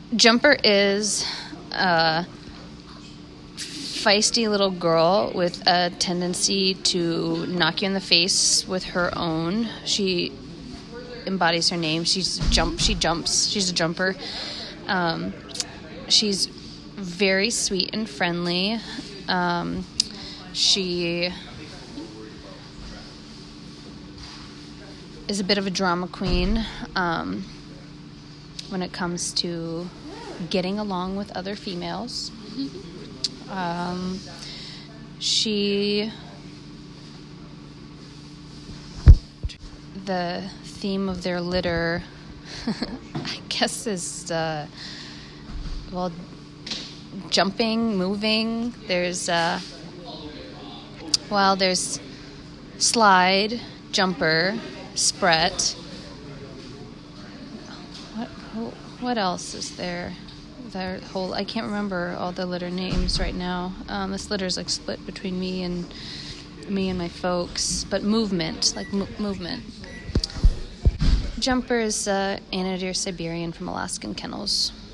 Jumper is a feisty little girl with a tendency to knock you in the face with her own. She embodies her name. She jumps. She's a jumper. She's very sweet and friendly. She is a bit of a drama queen when it comes to getting along with other females. The theme of their litter, I guess, is, jumping, moving. There's slide, jumper, spret. What else is there? I can't remember all the litter names right now. This litter's like split between me and my folks, but movement. Jumper is Anadir Siberian from Alaskan Kennels.